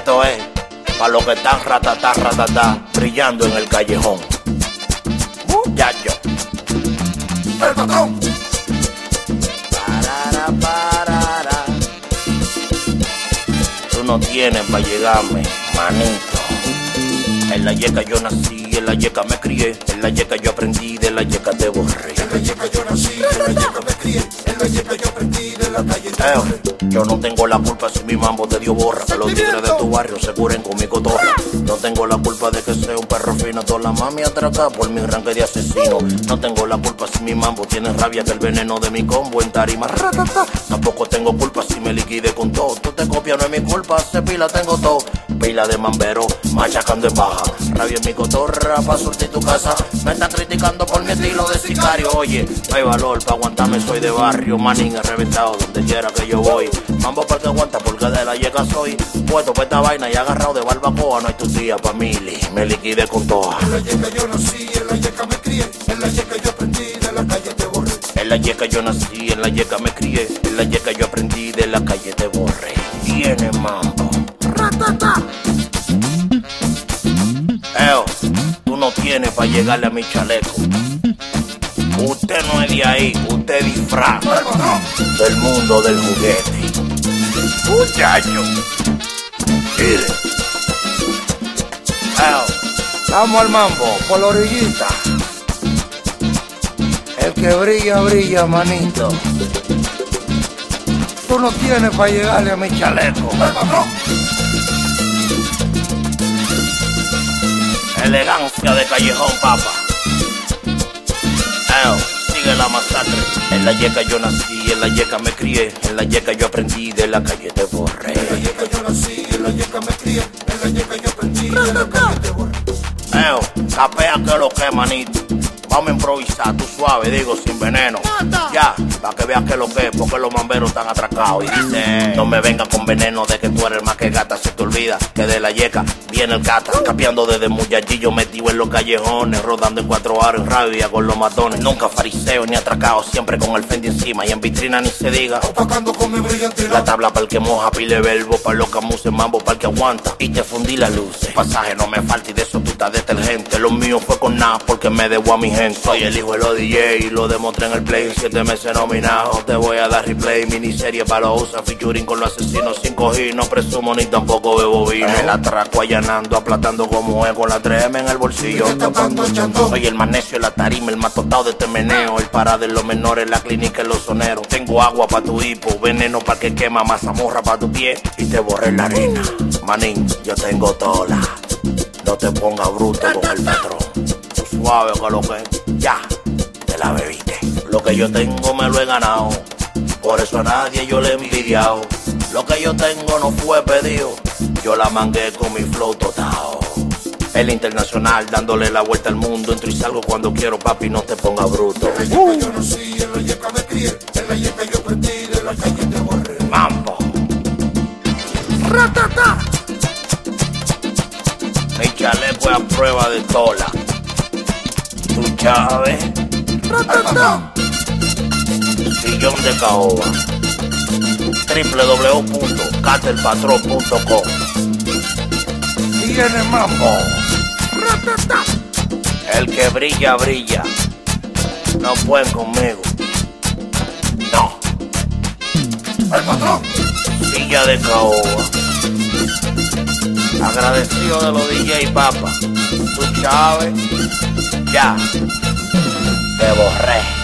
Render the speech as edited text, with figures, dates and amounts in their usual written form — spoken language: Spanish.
Esto es para los que están ratatá, brillando en el callejón. Muchacho. El patrón. Parara. Tú no tienes para llegarme, manito. En la yeca yo nací, en la yeca me crié, en la yeca yo aprendí, de la yeca te borré. En la yeca yo nací, en la yeca me crié, en la yeca yo aprendí, de la calle te borré. Yo no tengo la culpa si mi mambo te dio borra. Que los tigres de tu barrio se curen con mi cotorra. No tengo la culpa de que sea un perro fino. Toda la mami atraca por mi ranque de asesino. No tengo la culpa si mi mambo tiene rabia que el veneno de mi combo en tarima ratata. Tampoco tengo culpa si me liquide con todo. Tú te copias, no es mi culpa, se pila tengo todo. Pila de mambero, machacando en baja. Rabia en mi cotorra pa' surtir tu casa. Me están criticando por mi estilo de sicario. Oye, no hay valor pa' aguantarme, soy de barrio. Manín he reventado donde quiera que yo voy. Mambo para que aguanta porque de la yeca soy. Puesto pa' esta vaina y agarrado de barbacoa. No hay tu tía pa' mili, me liquide con toa. En la yeca yo nací, en la yeca me crié, en la yeca yo aprendí, de la calle te borré. En la yeca yo nací, en la yeca me crié, en la yeca yo aprendí, de la calle te borré. Tiene mambo. Ratata. Tú no tienes para llegarle a mi chaleco. Usted no es de ahí, usted disfraz El patrón. del mundo del juguete. Muchacho, mire. Vamos al mambo, por la orillita. El que brilla, brilla, manito. Tú no tienes para llegarle a mi chaleco. El patrón. Elegancia de callejón, papa. Sigue la masacre. En la yeca yo nací, en la yeca me crié, en la yeca yo aprendí, de la calle te borré. En la yeca yo nací, en la yeca me crié, en la yeca yo aprendí, de la calle te borré. Capea que lo que, manito. Vamos a improvisar, tú suave, digo, sin veneno. Ya, para que veas que lo que es, porque los mamberos están atracados. Y dice, no me vengas con veneno de que tú eres más que gata. Se te olvida que de la yeca viene el cata. Capeando desde muchachillo, metido en los callejones, rodando en 4 aros en rabia con los matones. Nunca fariseo ni atracado, siempre con el Fendi encima. Y en vitrina ni se diga, Opacando con mi la brillantina. tabla para el que moja, pile verbo, para los camuses, mambo para el que aguanta. Y te fundí la luz. Pasaje no me falta y de eso tú estás detergente. Lo mío fue con nada porque me debo a mi gente. Soy el hijo de los DJ y lo demostré en el play. 7 meses nominado, te voy a dar replay. Miniserie para los USA, featuring con los asesinos sin coger. No presumo ni tampoco bebo vino. El atraco allanando, aplatando como es con la 3M en el bolsillo. Soy el más necio, la tarima, el más totado de este meneo. El para de los menores, la clínica en los soneros. Tengo agua para tu hipo, veneno para que quema, mazamorra para tu pie y te borré la harina. Manín, yo tengo tola. No te pongas bruto con el patrón. Tú suave con lo que ya te la bebiste. Lo que yo tengo me lo he ganado. Por eso a nadie yo le he envidiado. Lo que yo tengo no fue pedido. Yo la mangué con mi flow total. El internacional dándole la vuelta al mundo. Entro y salgo cuando quiero, papi, no te pongas bruto. En la yeca yo nací, en la yeca me crié, en la yeca yo aprendí, de la calle te borré. Mambo. Ratata. Mi chaleco es a prueba de tola. Tú sabes, Ratata. sillón de caoba. www.catelpatron.com. Tiene mambo. Ratata. El que brilla, brilla. No pueden conmigo. No. El patrón. Silla de caoba. Agradecido de los DJ, papa. Tú sabes, ya te borré.